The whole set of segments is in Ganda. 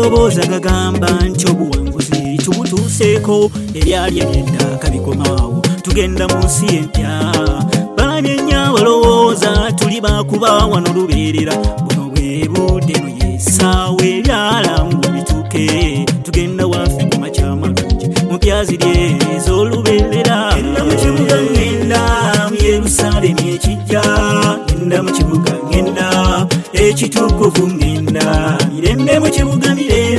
amalobooza gagamba nti obuwanguzi tubutuuseeko eryali eryenda kabikomaawo tugenda mu nsi empya balamye nnyo abalowooza tuli bakuba wano lubeerera buno bwe budde no yessaawa ebyalangwa bituuke tugenda waffe ku makyamalungi mu mpyazi lyez'olubeerera ngenda mu kibuga ngenda mu Yerusaalemi ekijja ngenda mu kibuga ngenda ekitukuvu ngenda mirembe mu kibuga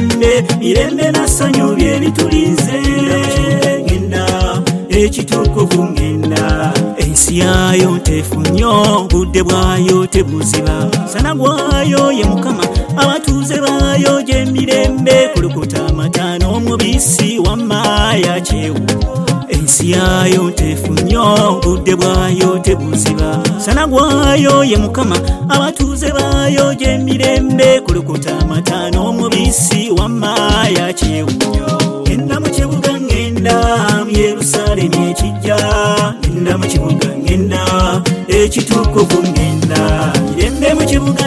mirembe nassanyu bye bitulize ngenda ekitukuvu ngenda ensi yayo nteefu nnyo budde bwayo tebuziba sana gwayo ye Mukama abatuuze bayo gye mirembe kulukuta amata n'omubisi wamma ya kyewu ensi yayo nteefu nnyo budde bwayo tebuziba sana gwayo ye Mukama abatuuze bayo gye mirembe kulukuta amata n'omubisi wamma ya kyewu ngenda mu kibuga ngenda mu Yerusaalemi ekijja ngenda mu kibuga ngenda ekitukuvu ngenda mirembe mu kibuga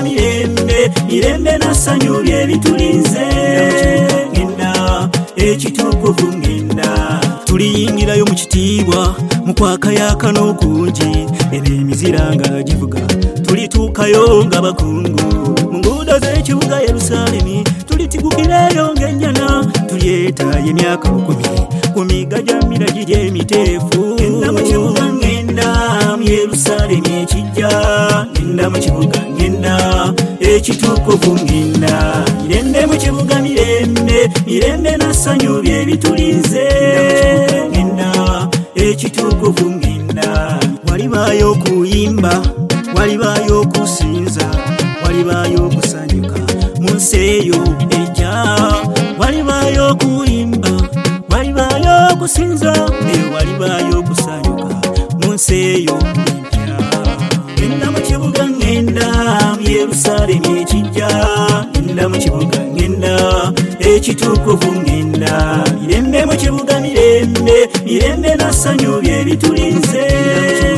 mirembe nassanyu bye bitulize ngenda ekitukuvu ngenda tuliyingirayo mu kitiibwa mu kwakayaka n'okungi emizira nga givuga tulituukayo nga bakungu mu nguudo z'ekibuga Yerusaalemi tulitigukireyo ng'ennyana tulyetaayo emyaka 10 ku migga gya miragi gy'emiteefu ngenda mu kibuga ngenda mu Yerusaalemi ekijja ngenda mu kibuga ngenda ekitukuvu ngenda mirembe mu kibuga mirembe nassanyu bye bitulize ngenda ekitukuvu ngenda walibaayo okuyimba walibaayo okusinza walibaayo okusanyuka mu nsi eyo ejja walibaayo okuyimba walibaayo okusinza walibaayo okusanyuka mu nsi eyo empya ngenda mu kibuga ngenda mu Yerusaalemi ekijja ngenda mu kibuga ngenda ekitukuvu ngenda mirembe mu kibuga mirembe nassanyu bye bitulize